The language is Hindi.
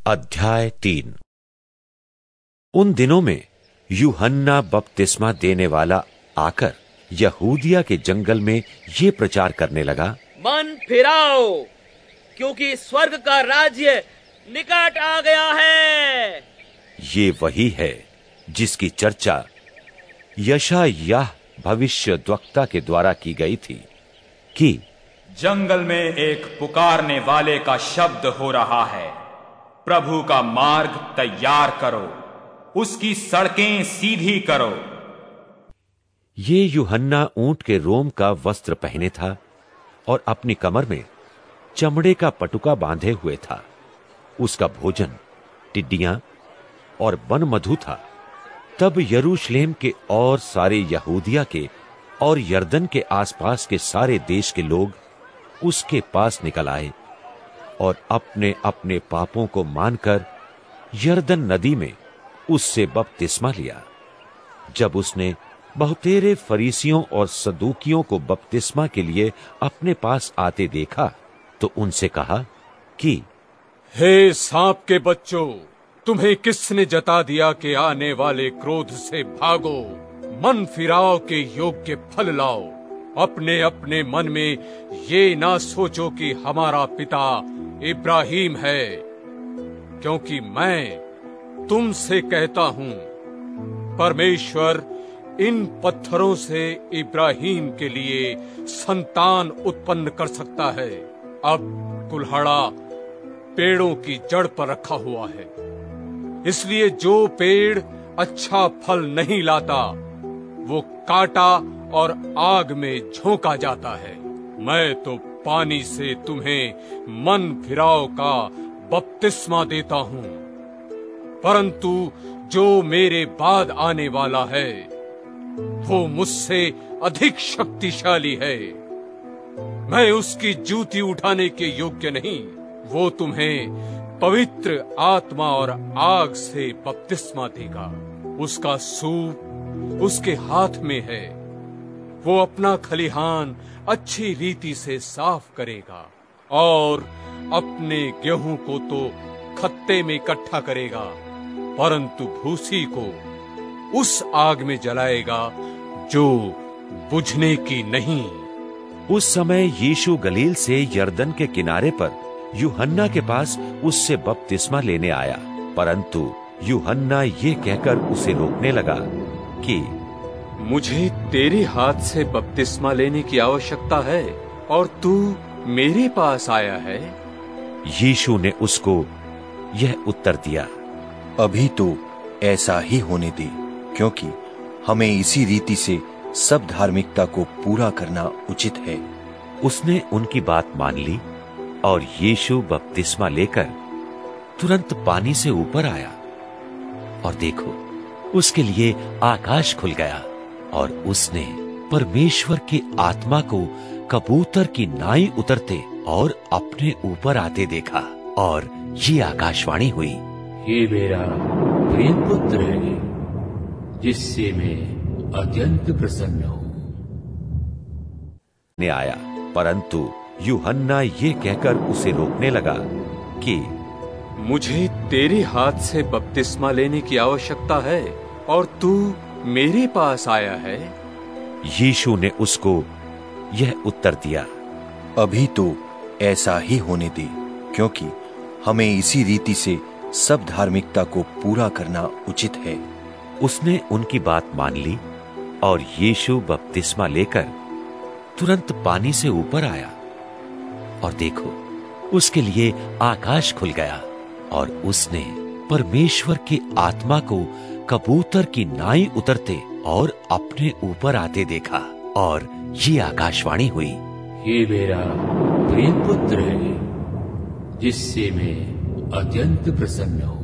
अध्याय 3। उन दिनों में यूहन्ना बपतिस्मा देने वाला आकर यहूदिया के जंगल में ये प्रचार करने लगा, मन फिराओ, क्योंकि स्वर्ग का राज्य निकट आ गया है। ये वही है जिसकी चर्चा यशायाह भविष्यद्वक्ता के द्वारा की गई थी कि जंगल में एक पुकारने वाले का शब्द हो रहा है, प्रभु का मार्ग तैयार करो, उसकी सड़कें सीधी करो। ये यूहन्ना ऊंट के रोम का वस्त्र पहने था और अपनी कमर में चमड़े का पटुका बांधे हुए था। उसका भोजन टिड्डियां और वनमधु था। तब यरूशलेम के और सारे यहूदिया के और यरदन के आसपास के सारे देश के लोग उसके पास निकल आए और अपने अपने पापों को मानकर यरदन नदी में उससे बपतिस्मा लिया। जब उसने बहुतेरे फरीसियों और सदूकियों को बपतिस्मा के लिए अपने पास आते देखा तो उनसे कहा कि हे सांप के बच्चों, तुम्हें किसने जता दिया कि आने वाले क्रोध से भागो, मन फिराओ के योग्य फल लाओ। अपने अपने मन में ये ना सोचो कि हमारा पिता इब्राहिम है, क्योंकि मैं तुमसे कहता हूं, परमेश्वर इन पत्थरों से इब्राहिम के लिए संतान उत्पन्न कर सकता है। अब कुल्हाड़ा पेड़ों की जड़ पर रखा हुआ है, इसलिए जो पेड़ अच्छा फल नहीं लाता वो काटा और आग में झोंका जाता है। मैं तो पानी से तुम्हें मन फिराव का बपतिस्मा देता हूं, परंतु जो मेरे बाद आने वाला है वो मुझसे अधिक शक्तिशाली है। मैं उसकी जूती उठाने के योग्य नहीं। वो तुम्हें पवित्र आत्मा और आग से बपतिस्मा देगा। उसका सूप उसके हाथ में है। वो अपना खलिहान अच्छी रीति से साफ करेगा और अपने गेहूं को तो खत्ते में इकट्ठा करेगा, परंतु भूसी को उस आग में जलाएगा जो बुझने की नहीं। उस समय यीशु गलील से यरदन के किनारे पर यूहन्ना के पास उससे बपतिस्मा लेने आया, परंतु यूहन्ना ये कहकर उसे रोकने लगा कि मुझे तेरे हाथ से बपतिस्मा लेने की आवश्यकता है और तू मेरे पास आया है। यीशु ने उसको यह उत्तर दिया, अभी तो ऐसा ही होने दे, क्योंकि हमें इसी रीति से सब धार्मिकता को पूरा करना उचित है। उसने उनकी बात मान ली और यीशु बपतिस्मा लेकर तुरंत पानी से ऊपर आया और देखो, उसके लिए आकाश खुल गया और उसने परमेश्वर की आत्मा को कबूतर की नाई उतरते और अपने ऊपर आते देखा और ये आकाशवाणी हुई, ये मेरा प्रिय पुत्र है, जिससे मैं अत्यंत प्रसन्न हूँ। ने आया, परंतु यूहन्ना ये कहकर उसे रोकने लगा कि मुझे तेरे हाथ से बपतिस्मा लेने की आवश्यकता है और तू मेरे पास आया है। यीशु ने उसको यह उत्तर दिया, अभी तो ऐसा ही होने दे, क्योंकि हमें इसी रीति से सब धार्मिकता को पूरा करना उचित है। उसने उनकी बात मान ली और यीशु बपतिस्मा लेकर तुरंत पानी से ऊपर आया और देखो, उसके लिए आकाश खुल गया और उसने परमेश्वर की आत्मा को कबूतर की नाई उतरते और अपने ऊपर आते देखा और ये आकाशवाणी हुई, ये मेरा प्रिय पुत्र है, जिससे मैं अत्यंत प्रसन्न हूँ।